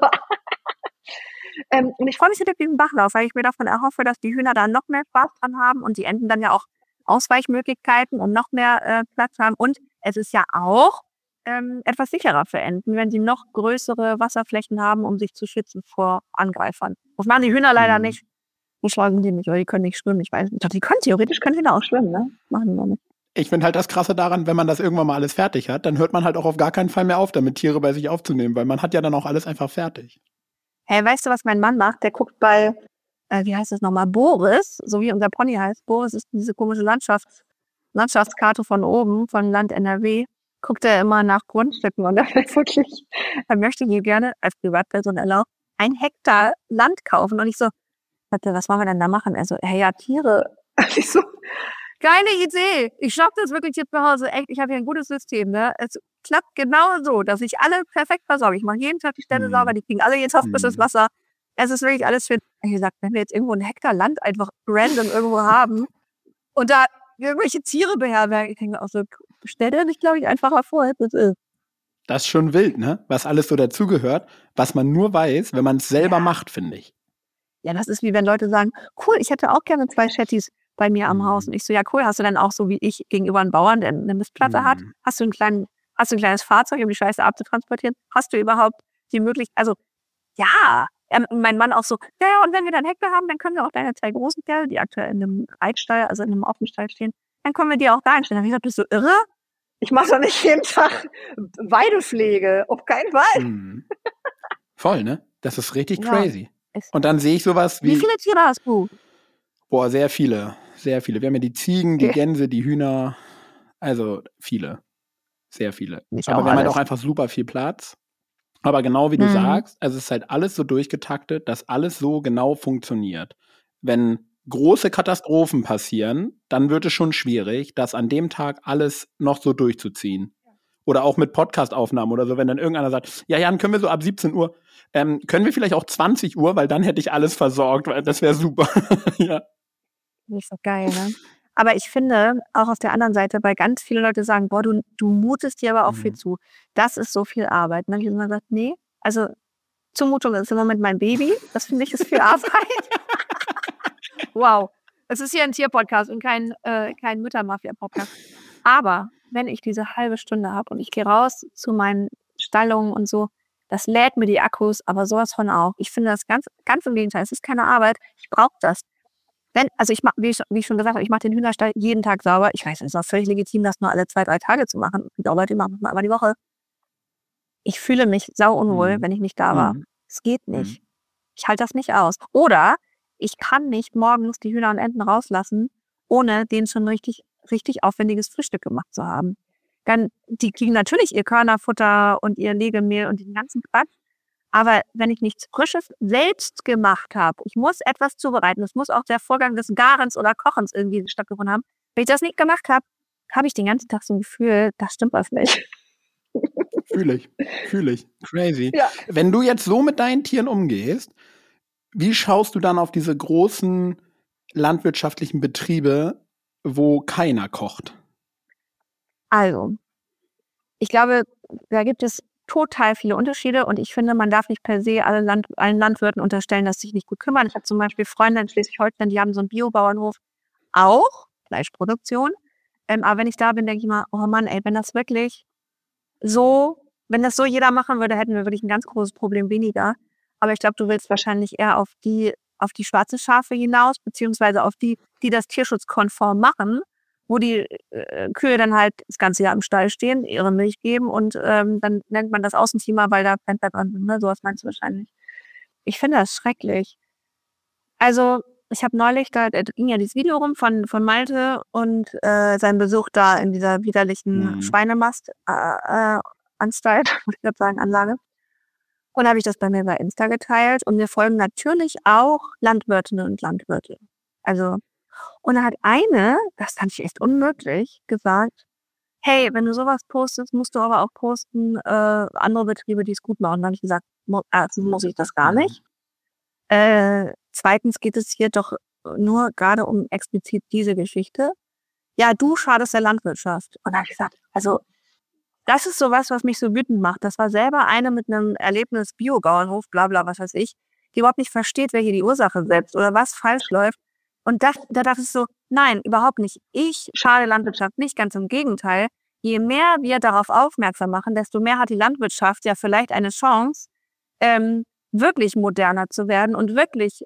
Und ich freue mich auf diesen Bachlauf, weil ich mir davon erhoffe, dass die Hühner da noch mehr Spaß dran haben und die Enten dann ja auch Ausweichmöglichkeiten und noch mehr Platz haben. Und es ist ja auch etwas sicherer für Enten, wenn sie noch größere Wasserflächen haben, um sich zu schützen vor Angreifern. Das machen die Hühner leider nicht. So schlau sind die nicht, oder die können nicht schwimmen. Ich weiß nicht. Theoretisch können Hühner auch schwimmen, ne? Machen die noch nicht. Ich finde halt das Krasse daran, wenn man das irgendwann mal alles fertig hat, dann hört man halt auch auf gar keinen Fall mehr auf, damit Tiere bei sich aufzunehmen, weil man hat ja dann auch alles einfach fertig. Hey, weißt du, was mein Mann macht? Der guckt bei wie heißt das nochmal, Boris, so wie unser Pony heißt. Boris ist diese komische Landschaftskarte von oben, von Land NRW. Guckt er immer nach Grundstücken und er möchte hier gerne als Privatperson erlaubt 1 Hektar Land kaufen. Und ich so, was wollen wir denn da machen? Er so, hey, ja, Tiere. Ich so, geile Idee. Ich schaffe das wirklich hier zu Hause. Echt, ich habe hier ein gutes System. Ne? Es klappt genau so, dass ich alle perfekt versorge. Ich mache jeden Tag die Ställe sauber, die kriegen alle jeden Tag frisches Wasser. Es ist wirklich alles fit. habe ich gesagt, wenn wir jetzt irgendwo 1 Hektar Land einfach random irgendwo haben und da irgendwelche Tiere beherbergen, ich denke mir auch so, stell dir dich, glaube ich, einfacher vor, als es ist. Das ist schon wild, ne? Was alles so dazugehört, was man nur weiß, wenn man es selber macht, finde ich. Ja, das ist wie wenn Leute sagen, cool, ich hätte auch gerne 2 Shetties bei mir am Haus. Und ich so, ja cool, hast du dann auch so wie ich gegenüber einen Bauern, der eine Mistplatte hat? Hast du ein kleines Fahrzeug, um die Scheiße abzutransportieren? Hast du überhaupt die Möglichkeit, also ja, mein Mann auch so, ja, und wenn wir dann Hektar haben, dann können wir auch deine 2 großen Pferde, die aktuell in einem Reitstall, also in einem Offenstall stehen, dann können wir die auch da einstellen. Dann habe ich gesagt, bist du irre? Ich mache doch nicht jeden Tag Weidepflege, auf keinen Fall. Voll, ne? Das ist richtig Ja. crazy. Und dann sehe ich sowas wie... Wie viele Tiere hast du? Boah, sehr viele. Sehr viele. Wir haben ja die Ziegen, die Gänse, die Hühner. Also viele. Sehr viele. Aber wir haben halt auch einfach super viel Platz. Aber genau wie du sagst, also es ist halt alles so durchgetaktet, dass alles so genau funktioniert. Wenn große Katastrophen passieren, dann wird es schon schwierig, das an dem Tag alles noch so durchzuziehen. Oder auch mit Podcast-Aufnahmen oder so, wenn dann irgendeiner sagt, ja, Jan, können wir so ab 17 Uhr, können wir vielleicht auch 20 Uhr, weil dann hätte ich alles versorgt, weil das wäre super. Ja. Nicht so geil, ne? Aber ich finde, auch auf der anderen Seite, weil ganz viele Leute sagen, boah, du mutest dir aber auch viel zu. Das ist so viel Arbeit. Und dann habe ich immer gesagt, nee, also Zumutung ist im Moment mein Baby. Das finde ich ist viel Arbeit. Wow. Es ist hier ein Tierpodcast und kein Müttermafia-Podcast. Aber wenn ich diese halbe Stunde habe und ich gehe raus zu meinen Stallungen und so, das lädt mir die Akkus, aber sowas von auch. Ich finde das ganz im Gegenteil. Es ist keine Arbeit. Ich brauche das. Ich mache, wie ich schon gesagt habe, ich mache den Hühnerstall jeden Tag sauber. Ich weiß, es ist auch völlig legitim, das nur alle 2-3 Tage zu machen. Es gibt auch Leute, die machen das mal einmal die Woche. Ich fühle mich sauunwohl, wenn ich nicht da war. Es geht nicht. Ich halte das nicht aus. Oder ich kann nicht morgens die Hühner und Enten rauslassen, ohne denen schon richtig aufwendiges Frühstück gemacht zu haben. Dann, die kriegen natürlich ihr Körnerfutter und ihr Legemehl und den ganzen Quatsch. Aber wenn ich nichts Frisches selbst gemacht habe, ich muss etwas zubereiten, es muss auch der Vorgang des Garens oder Kochens irgendwie stattgefunden haben. Wenn ich das nicht gemacht habe, habe ich den ganzen Tag so ein Gefühl, das stimmt was nicht. Fühle ich. Crazy. Ja. Wenn du jetzt so mit deinen Tieren umgehst, wie schaust du dann auf diese großen landwirtschaftlichen Betriebe, wo keiner kocht? Also, ich glaube, da gibt es total viele Unterschiede und ich finde, man darf nicht per se allen Landwirten unterstellen, dass sie sich nicht gut kümmern. Ich habe zum Beispiel Freunde in Schleswig-Holstein, die haben so einen Biobauernhof, auch Fleischproduktion. Aber wenn ich da bin, denke ich mal, oh Mann, ey, wenn das so jeder machen würde, hätten wir wirklich ein ganz großes Problem weniger. Aber ich glaube, du willst wahrscheinlich eher auf die schwarzen Schafe hinaus, beziehungsweise auf die das tierschutzkonform machen, wo die Kühe dann halt das ganze Jahr im Stall stehen, ihre Milch geben und dann nennt man das Außenklima, weil da Fenster dran sind. Ne? Sowas meinst du wahrscheinlich. Ich finde das schrecklich. Also ich habe neulich, da ging ja dieses Video rum von Malte und sein Besuch da in dieser widerlichen Schweinemast-Anstalt, würde ich gerade sagen, Anlage. Und da habe ich das bei mir bei Insta geteilt und mir folgen natürlich auch Landwirtinnen und Landwirte. Also, und da hat eine, das fand ich echt unmöglich, gesagt, hey, wenn du sowas postest, musst du aber auch posten, andere Betriebe, die es gut machen. Und dann habe ich gesagt, muss ich das gar nicht. Zweitens geht es hier doch nur gerade um explizit diese Geschichte. Ja, du schadest der Landwirtschaft. Und dann habe ich gesagt, also das ist sowas, was mich so wütend macht. Das war selber eine mit einem Erlebnis Biobauernhof, bla bla, was weiß ich, die überhaupt nicht versteht, wer hier die Ursache setzt oder was falsch läuft. Und da dachte ich so, nein, überhaupt nicht. Ich schade Landwirtschaft nicht, ganz im Gegenteil. Je mehr wir darauf aufmerksam machen, desto mehr hat die Landwirtschaft ja vielleicht eine Chance, wirklich moderner zu werden und wirklich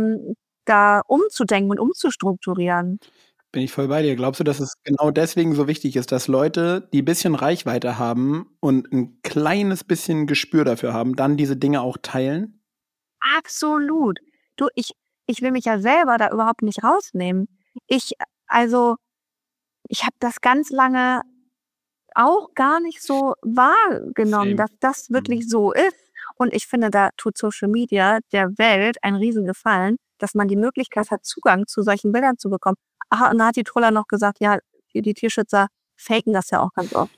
da umzudenken und umzustrukturieren. Bin ich voll bei dir. Glaubst du, dass es genau deswegen so wichtig ist, dass Leute, die ein bisschen Reichweite haben und ein kleines bisschen Gespür dafür haben, dann diese Dinge auch teilen? Absolut. Du, ich will mich ja selber da überhaupt nicht rausnehmen. Ich habe das ganz lange auch gar nicht so wahrgenommen, dass das wirklich so ist. Und ich finde, da tut Social Media der Welt einen riesen Gefallen, dass man die Möglichkeit hat, Zugang zu solchen Bildern zu bekommen. Aha, und da hat die Troller noch gesagt, ja, die Tierschützer faken das ja auch ganz oft.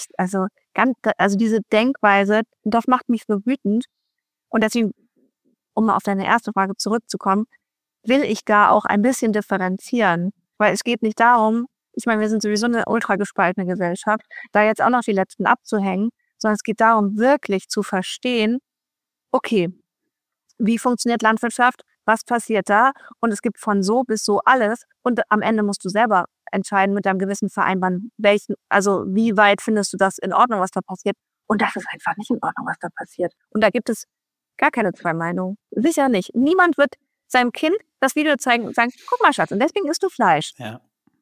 Also diese Denkweise, das macht mich so wütend. Und deswegen um auf deine erste Frage zurückzukommen, will ich da auch ein bisschen differenzieren. Weil es geht nicht darum, ich meine, wir sind sowieso eine ultra gespaltene Gesellschaft, da jetzt auch noch die Letzten abzuhängen, sondern es geht darum, wirklich zu verstehen, okay, wie funktioniert Landwirtschaft, was passiert da? Und es gibt von so bis so alles. Und am Ende musst du selber entscheiden mit deinem Gewissen vereinbaren, wie weit findest du das in Ordnung, was da passiert? Und das ist einfach nicht in Ordnung, was da passiert. Und da gibt es gar keine zwei Meinungen. Sicher nicht. Niemand wird seinem Kind das Video zeigen und sagen, guck mal, Schatz, und deswegen isst du Fleisch. Ja.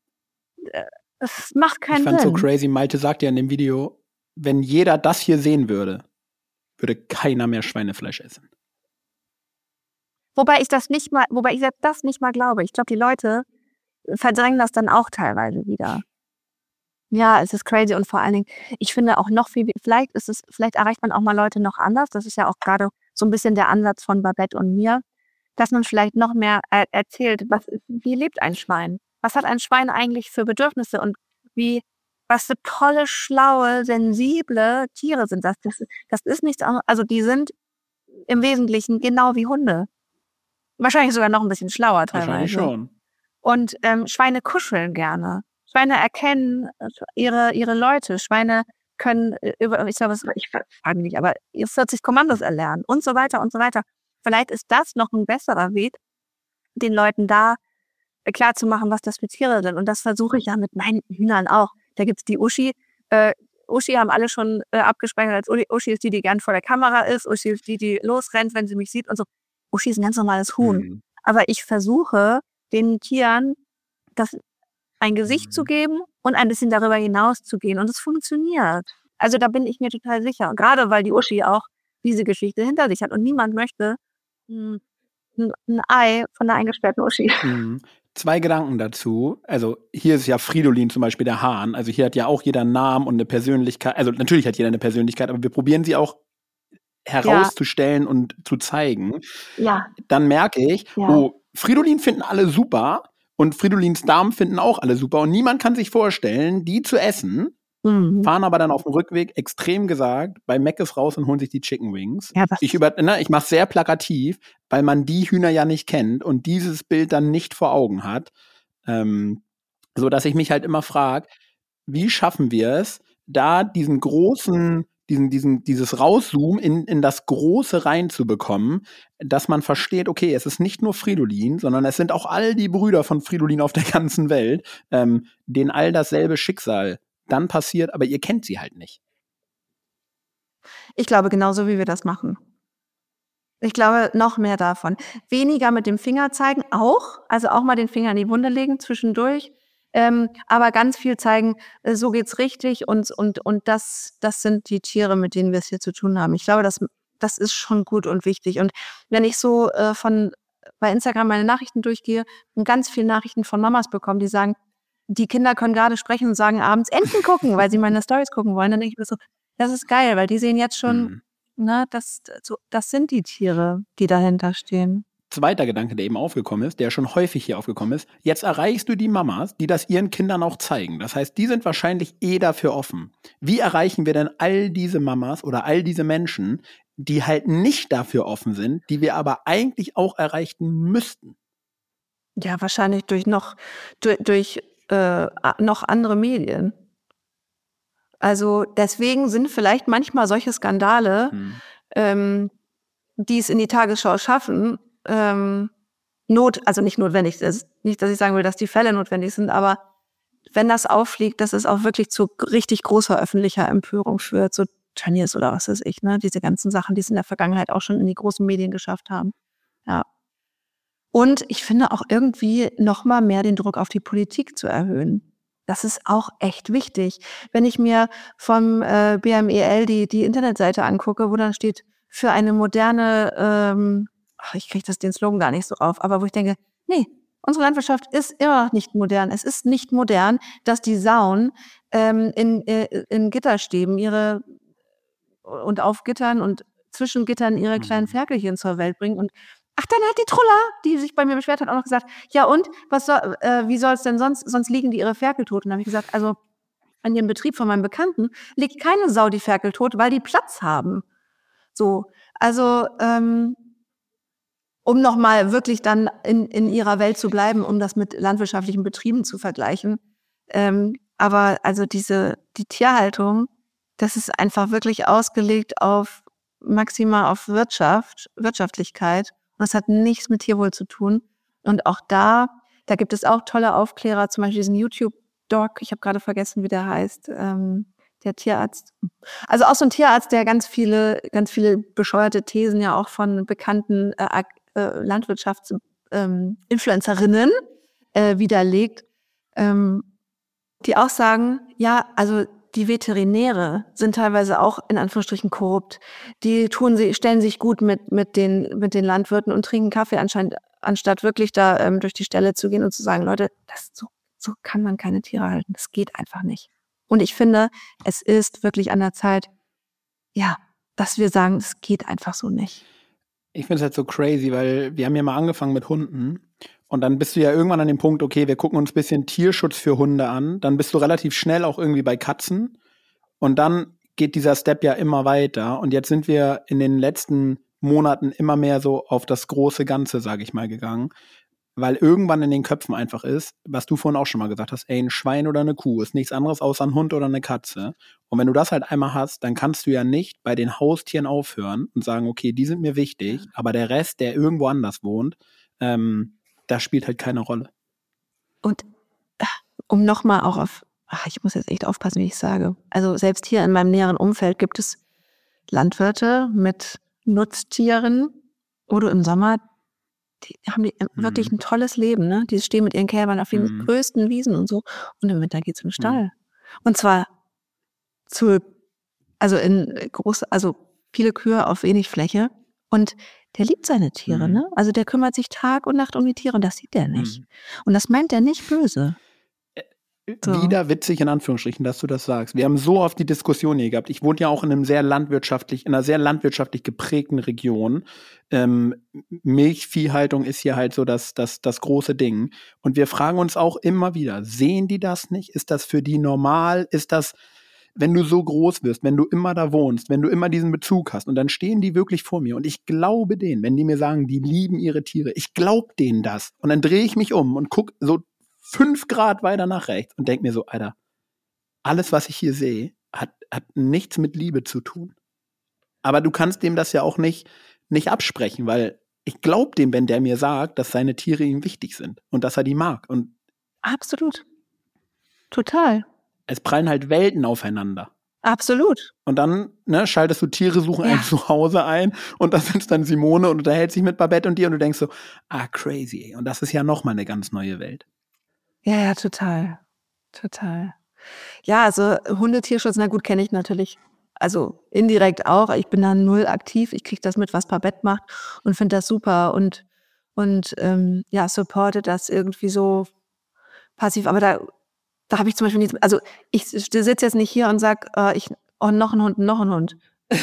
Es macht keinen Sinn. Ich fand so crazy, Malte sagt ja in dem Video, wenn jeder das hier sehen würde, würde keiner mehr Schweinefleisch essen. Wobei ich selbst das nicht mal glaube. Ich glaube, die Leute verdrängen das dann auch teilweise wieder. Ja, es ist crazy und vor allen Dingen, ich finde auch noch viel, vielleicht erreicht man auch mal Leute noch anders. Das ist ja auch gerade so ein bisschen der Ansatz von Babette und mir, dass man vielleicht noch mehr erzählt, wie lebt ein Schwein? Was hat ein Schwein eigentlich für Bedürfnisse und was für tolle, schlaue, sensible Tiere sind das? Das ist nichts anderes. Also die sind im Wesentlichen genau wie Hunde. Wahrscheinlich sogar noch ein bisschen schlauer teilweise. Wahrscheinlich schon. Und Schweine kuscheln gerne. Schweine erkennen ihre Leute. Schweine können ich frage mich nicht, aber 40 Kommandos erlernen und so weiter und so weiter. Vielleicht ist das noch ein besserer Weg, den Leuten da klar zu machen, was das für Tiere sind. Und das versuche ich ja mit meinen Hühnern auch. Da gibt's die Uschi. Uschi haben alle schon abgespeichert als Uschi ist die gern vor der Kamera ist. Uschi ist die losrennt, wenn sie mich sieht und so. Uschi ist ein ganz normales Huhn. Mhm. Aber ich versuche, den Tieren ein Gesicht zu geben und ein bisschen darüber hinaus zu gehen. Und es funktioniert. Also da bin ich mir total sicher. Gerade weil die Uschi auch diese Geschichte hinter sich hat. Und niemand möchte ein Ei von einer eingesperrten Uschi. Mhm. 2 Gedanken dazu. Also hier ist ja Fridolin zum Beispiel der Hahn. Also hier hat ja auch jeder einen Namen und eine Persönlichkeit. Also natürlich hat jeder eine Persönlichkeit, aber wir probieren sie auch herauszustellen und zu zeigen. Ja. Dann merke ich, Fridolin finden alle super und Fridolins Damen finden auch alle super und niemand kann sich vorstellen, die zu essen, fahren aber dann auf dem Rückweg, extrem gesagt, bei Mc's raus und holen sich die Chicken Wings. Ja, ich mache es sehr plakativ, weil man die Hühner ja nicht kennt und dieses Bild dann nicht vor Augen hat. So dass ich mich halt immer frage, wie schaffen wir es, da diesen großen dieses Rauszoomen in das Große reinzubekommen, dass man versteht, okay, es ist nicht nur Fridolin, sondern es sind auch all die Brüder von Fridolin auf der ganzen Welt, denen all dasselbe Schicksal dann passiert, aber ihr kennt sie halt nicht. Ich glaube, genauso wie wir das machen. Ich glaube, noch mehr davon. Weniger mit dem Finger zeigen, also auch mal den Finger in die Wunde legen zwischendurch, aber ganz viel zeigen, so geht's richtig und das sind die Tiere, mit denen wir es hier zu tun haben. Ich glaube, das ist schon gut und wichtig. Und wenn ich so bei Instagram meine Nachrichten durchgehe und ganz viele Nachrichten von Mamas bekomme, die sagen, die Kinder können gerade sprechen und sagen abends Enten gucken, weil sie meine Stories gucken wollen, dann denke ich mir so, das ist geil, weil die sehen jetzt schon, das sind die Tiere, die dahinter stehen. Zweiter Gedanke, der eben aufgekommen ist, der schon häufig hier aufgekommen ist, jetzt erreichst du die Mamas, die das ihren Kindern auch zeigen. Das heißt, die sind wahrscheinlich dafür offen. Wie erreichen wir denn all diese Mamas oder all diese Menschen, die halt nicht dafür offen sind, die wir aber eigentlich auch erreichen müssten? Ja, wahrscheinlich durch noch andere Medien. Also deswegen sind vielleicht manchmal solche Skandale, die es in die Tagesschau schaffen, also nicht notwendig ist. Nicht, dass ich sagen will, dass die Fälle notwendig sind, aber wenn das auffliegt, dass es auch wirklich zu richtig großer öffentlicher Empörung führt, so Tönnies oder was weiß ich, ne? Diese ganzen Sachen, die es in der Vergangenheit auch schon in die großen Medien geschafft haben. Ja. Und ich finde auch irgendwie noch mal mehr den Druck auf die Politik zu erhöhen. Das ist auch echt wichtig. Wenn ich mir vom BMEL die Internetseite angucke, wo dann steht, für eine moderne, ich kriege den Slogan gar nicht so auf, aber wo ich denke, nee, unsere Landwirtschaft ist immer nicht modern. Es ist nicht modern, dass die Sauen in Gitterstäben und auf Gittern und zwischen Gittern ihre kleinen Ferkelchen zur Welt bringen. Und dann hat die Trulla, die sich bei mir beschwert hat, auch noch gesagt, ja und, wie soll es denn sonst liegen die ihre Ferkel tot? Und dann habe ich gesagt, also an dem Betrieb von meinem Bekannten liegt keine Sau die Ferkel tot, weil die Platz haben. So, also um nochmal wirklich dann in ihrer Welt zu bleiben, um das mit landwirtschaftlichen Betrieben zu vergleichen. Aber also die Tierhaltung, das ist einfach wirklich ausgelegt auf maximal auf Wirtschaftlichkeit. Und das hat nichts mit Tierwohl zu tun. Und auch da gibt es auch tolle Aufklärer, zum Beispiel diesen YouTube-Doc, ich habe gerade vergessen, wie der heißt, der Tierarzt. Also auch so ein Tierarzt, der ganz viele bescheuerte Thesen ja auch von bekannten Landwirtschaftsinfluencerinnen widerlegt, die auch sagen, ja, also die Veterinäre sind teilweise auch in Anführungsstrichen korrupt. Die stellen sich gut mit den Landwirten und trinken Kaffee anstatt wirklich da durch die Ställe zu gehen und zu sagen, Leute, so kann man keine Tiere halten. Das geht einfach nicht. Und ich finde, es ist wirklich an der Zeit, ja, dass wir sagen, es geht einfach so nicht. Ich finde es halt so crazy, weil wir haben ja mal angefangen mit Hunden und dann bist du ja irgendwann an dem Punkt, okay, wir gucken uns ein bisschen Tierschutz für Hunde an, dann bist du relativ schnell auch irgendwie bei Katzen und dann geht dieser Step ja immer weiter und jetzt sind wir in den letzten Monaten immer mehr so auf das große Ganze, sage ich mal, gegangen, weil irgendwann in den Köpfen einfach ist, was du vorhin auch schon mal gesagt hast, ey, ein Schwein oder eine Kuh ist nichts anderes außer ein Hund oder eine Katze. Und wenn du das halt einmal hast, dann kannst du ja nicht bei den Haustieren aufhören und sagen, okay, die sind mir wichtig, aber der Rest, der irgendwo anders wohnt, das spielt halt keine Rolle. Und um nochmal auch ich muss jetzt echt aufpassen, wie ich sage. Also selbst hier in meinem näheren Umfeld gibt es Landwirte mit Nutztieren, wo du im Sommer die haben wirklich ein tolles Leben, ne? Die stehen mit ihren Kälbern auf den größten Wiesen und so. Und im Winter geht's in den Stall. Und zwar also viele Kühe auf wenig Fläche. Und der liebt seine Tiere, ne? Also der kümmert sich Tag und Nacht um die Tiere und das sieht der nicht. Und das meint er nicht böse. So. Wieder witzig in Anführungsstrichen, dass du das sagst. Wir haben so oft die Diskussion hier gehabt. Ich wohne ja auch in einer sehr landwirtschaftlich geprägten Region. Milchviehhaltung ist hier halt so das große Ding. Und wir fragen uns auch immer wieder, sehen die das nicht? Ist das für die normal? Ist das, wenn du so groß wirst, wenn du immer da wohnst, wenn du immer diesen Bezug hast und dann stehen die wirklich vor mir und ich glaube denen, wenn die mir sagen, die lieben ihre Tiere, ich glaube denen das. Und dann drehe ich mich um und gucke so 5 Grad weiter nach rechts und denke mir so, Alter, alles, was ich hier sehe, hat nichts mit Liebe zu tun. Aber du kannst dem das ja auch nicht absprechen, weil ich glaube dem, wenn der mir sagt, dass seine Tiere ihm wichtig sind und dass er die mag. Und absolut. Total. Es prallen halt Welten aufeinander. Absolut. Und dann schaltest du Tiere suchen ein Zuhause ein und da sitzt dann Simone und unterhält sich mit Babette und dir und du denkst so, crazy. Und das ist ja nochmal eine ganz neue Welt. Ja, total. Total. Ja, also Hundetierschutz, na gut, kenne ich natürlich. Also indirekt auch. Ich bin da null aktiv. Ich kriege das mit, was Babette macht und finde das super und supporte das irgendwie so passiv. Aber da habe ich zum Beispiel nichts. Also ich sitze jetzt nicht hier und sage, noch ein Hund.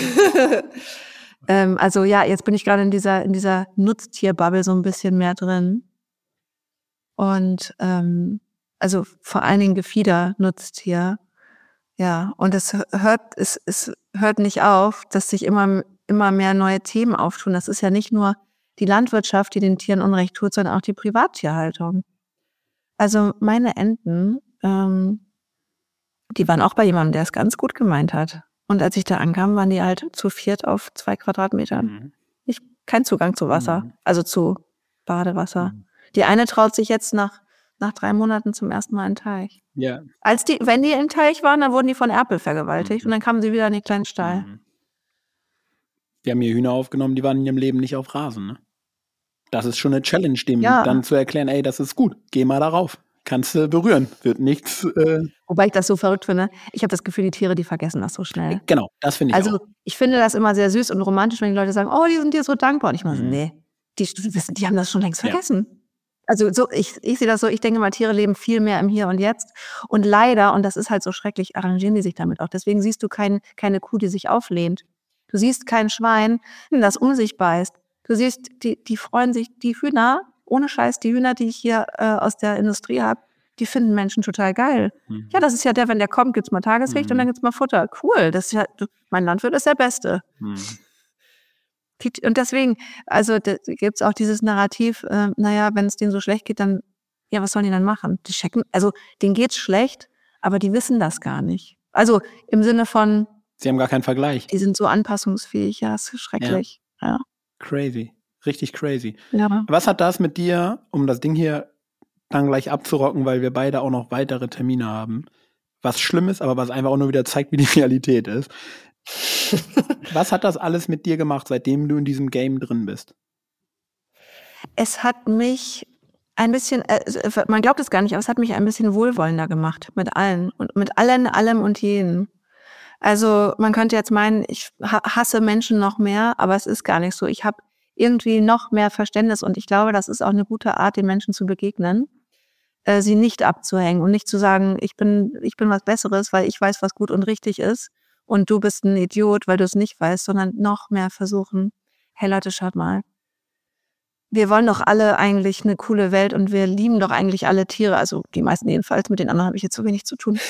Also ja, jetzt bin ich gerade in dieser Nutztierbubble so ein bisschen mehr drin. Und also vor allen Dingen Gefieder-Nutztier. Ja, und es hört nicht auf, dass sich immer mehr neue Themen auftun. Das ist ja nicht nur die Landwirtschaft, die den Tieren Unrecht tut, sondern auch die Privattierhaltung. Also meine Enten, die waren auch bei jemandem, der es ganz gut gemeint hat. Und als ich da ankam, waren die halt zu 4 auf 2 Quadratmetern. Kein Zugang zu Wasser, also zu Badewasser. Die eine traut sich jetzt nach 3 Monaten zum ersten Mal in den Teich. Ja. Wenn die im Teich waren, dann wurden die von Erpel vergewaltigt und dann kamen sie wieder in den kleinen Stall. Wir haben hier Hühner aufgenommen, die waren in ihrem Leben nicht auf Rasen, ne? Das ist schon eine Challenge, dem dann zu erklären, ey, das ist gut, geh mal darauf. Kannst du berühren, wird nichts. Wobei ich das so verrückt finde. Ich habe das Gefühl, die Tiere, die vergessen das so schnell. Genau, das finde ich auch. Also ich finde das immer sehr süß und romantisch, wenn die Leute sagen, oh, die sind dir so dankbar. Und ich meine so, nee, die haben das schon längst vergessen. Also so, ich sehe das so, ich denke mal, Tiere leben viel mehr im Hier und Jetzt. Und leider, und das ist halt so schrecklich, arrangieren die sich damit auch. Deswegen siehst du keine Kuh, die sich auflehnt. Du siehst kein Schwein, das um sich beißt. Du siehst, die freuen sich, die Hühner, ohne Scheiß, die Hühner, die ich hier aus der Industrie habe, die finden Menschen total geil. Ja, das ist ja wenn der kommt, gibt's mal Tageslicht und dann gibt's mal Futter. Cool, das ist ja, mein Landwirt ist der Beste. Und deswegen, also da gibt's auch dieses Narrativ, wenn es denen so schlecht geht, dann, ja, was sollen die dann machen? Die checken, also denen geht's schlecht, aber die wissen das gar nicht. Also im Sinne von, Sie haben gar keinen Vergleich. die sind so anpassungsfähig, ja, ist schrecklich. Ja. Crazy. Richtig crazy. Ja. Was hat das mit dir, um das Ding hier dann gleich abzurocken, weil wir beide auch noch weitere Termine haben, was schlimm ist, aber was einfach auch nur wieder zeigt, wie die Realität ist. Was hat das alles mit dir gemacht, seitdem du in diesem Game drin bist? Es hat mich ein bisschen, man glaubt es gar nicht, aber es hat mich ein bisschen wohlwollender gemacht mit allen und mit allem und jedem. Also man könnte jetzt meinen, ich hasse Menschen noch mehr, aber es ist gar nicht so. Ich habe irgendwie noch mehr Verständnis und ich glaube, das ist auch eine gute Art, den Menschen zu begegnen, sie nicht abzuhängen und nicht zu sagen, ich bin was Besseres, weil ich weiß, was gut und richtig ist und du bist ein Idiot, weil du es nicht weißt, sondern noch mehr versuchen, hey Leute, schaut mal, wir wollen doch alle eigentlich eine coole Welt und wir lieben doch eigentlich alle Tiere, also die meisten jedenfalls, mit den anderen habe ich jetzt so wenig zu tun.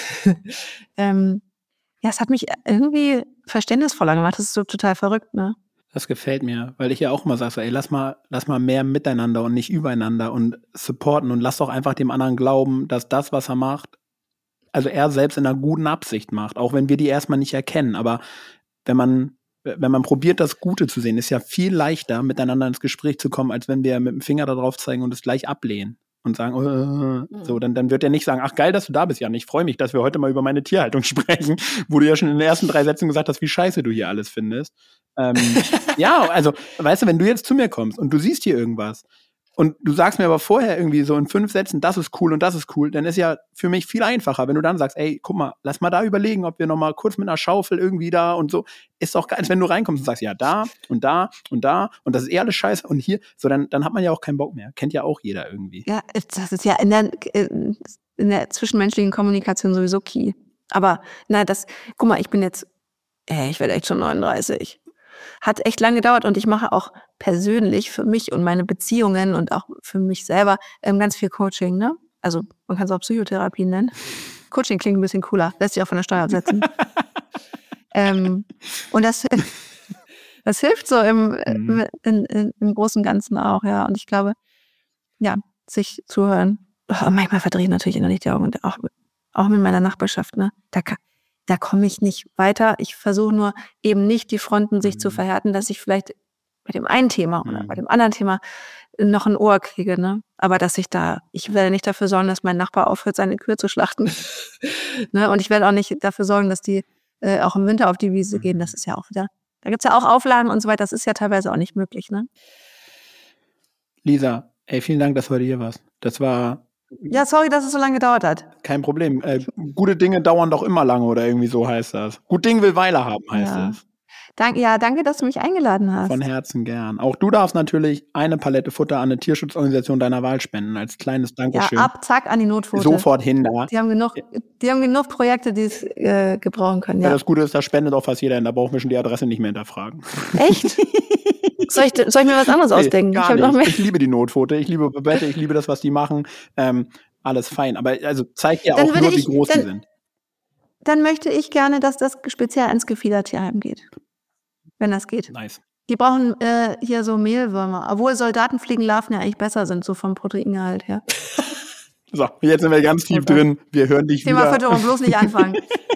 Ja, es hat mich irgendwie verständnisvoller gemacht. Das ist so total verrückt, ne? Das gefällt mir, weil ich ja auch immer sage, so, ey, lass mal mehr miteinander und nicht übereinander und supporten und lass doch einfach dem anderen glauben, dass das, was er macht, also er selbst in einer guten Absicht macht, auch wenn wir die erstmal nicht erkennen. Aber wenn man probiert, das Gute zu sehen, ist ja viel leichter, miteinander ins Gespräch zu kommen, als wenn wir mit dem Finger da drauf zeigen und es gleich ablehnen. Und sagen, so, dann wird er nicht sagen, ach geil, dass du da bist, Jan, ich freue mich, dass wir heute mal über meine Tierhaltung sprechen, wo du ja schon in den ersten 3 Sätzen gesagt hast, wie scheiße du hier alles findest. Ja, also, weißt du, wenn du jetzt zu mir kommst und du siehst hier irgendwas und du sagst mir aber vorher irgendwie so in 5 Sätzen, das ist cool und das ist cool, dann ist ja für mich viel einfacher, wenn du dann sagst, ey, guck mal, lass mal da überlegen, ob wir noch mal kurz mit einer Schaufel irgendwie da und so, ist doch geil, als wenn du reinkommst und sagst, ja, da und da und da und das ist alles scheiße und hier, so, dann hat man ja auch keinen Bock mehr, kennt ja auch jeder irgendwie. Ja, das ist ja in der zwischenmenschlichen Kommunikation sowieso key. Aber, guck mal, ich werde echt schon 39. Hat echt lange gedauert und ich mache auch persönlich für mich und meine Beziehungen und auch für mich selber ganz viel Coaching, ne? Also man kann es auch Psychotherapie nennen. Coaching klingt ein bisschen cooler, lässt sich auch von der Steuer absetzen. Und das hilft so im Großen und Ganzen auch, ja. Und ich glaube, ja, sich zuhören. Manchmal verdrehe ich natürlich innerlich die Augen und auch mit meiner Nachbarschaft, ne? Da komme ich nicht weiter. Ich versuche nur eben nicht die Fronten sich zu verhärten, dass ich vielleicht bei dem einen Thema oder bei dem anderen Thema noch ein Ohr kriege, ne? Aber ich werde nicht dafür sorgen, dass mein Nachbar aufhört, seine Kühe zu schlachten. Ne? Und ich werde auch nicht dafür sorgen, dass die auch im Winter auf die Wiese gehen. Das ist ja auch wieder, da gibt's ja auch Auflagen und so weiter. Das ist ja teilweise auch nicht möglich, ne? Lisa, ey, vielen Dank, dass du heute hier warst. Das war... Ja, sorry, dass es so lange gedauert hat. Kein Problem. Gute Dinge dauern doch immer lange oder irgendwie so heißt das. Gut Ding will Weile haben, heißt es. Danke, dass du mich eingeladen hast. Von Herzen gern. Auch du darfst natürlich eine Palette Futter an eine Tierschutzorganisation deiner Wahl spenden, als kleines Dankeschön. Ja, zack, an die Notquote. Sofort hin da. Die haben genug Projekte, die es gebrauchen können. Ja. Das Gute ist, da spendet auch fast jeder hin. Da brauchen wir schon die Adresse nicht mehr hinterfragen. Echt? Soll ich mir was anderes ausdenken? Gar nicht. Ich liebe die Notquote, ich liebe Babette, ich liebe das, was die machen. Alles fein. Aber also zeigt ja auch nur, wie groß die sind. Dann möchte ich gerne, dass das speziell ans Gefiedertierheim geht. Wenn das geht. Nice. Die brauchen hier so Mehlwürmer. Obwohl Soldatenfliegenlarven ja eigentlich besser sind, so vom Proteingehalt her. So, jetzt sind wir ganz tief drin. Wir hören dich wieder. Thema Fütterung, bloß nicht anfangen.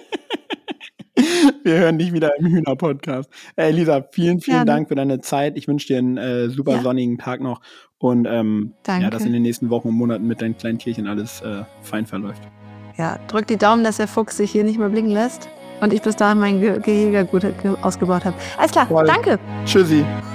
Wir hören dich wieder im Hühner-Podcast. Lisa, vielen Dank für deine Zeit. Ich wünsche dir einen super sonnigen Tag noch und dass in den nächsten Wochen und Monaten mit deinen kleinen Tierchen alles fein verläuft. Ja, drück die Daumen, dass der Fuchs sich hier nicht mehr blicken lässt und ich bis dahin mein Gehege gut ausgebaut habe. Alles klar, danke. Tschüssi.